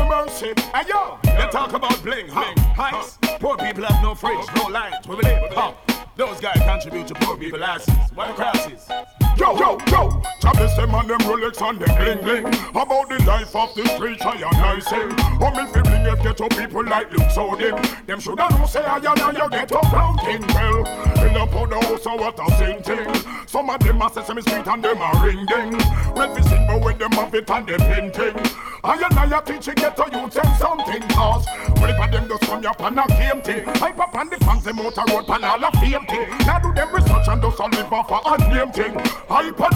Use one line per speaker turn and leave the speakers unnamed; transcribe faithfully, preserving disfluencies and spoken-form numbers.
mercy. Hey yo, they talk about bling, bling, heights. Poor people have no fridge, no lines. We believe, huh? Those guys contribute to poor people asses. What the crosses? Yo, yo, yo! Travis them and them Rolex and them bling bling. About the life of the street, I and I say. Oh, me fi bling if ghetto people like Luke so dim. Them shoulda know say I and I you ghetto brown king. Well, in up on the house and what a sing thing. Some of them a sesame street and them a ring ding. When we sing but when them have it and them hinting. I and I teach you ghetto you tell something cause. Well, if them just come up and a game thing. Hype up on the fans them out a road pan all a fame thing. Now do them research and just a live off a name thing. Hype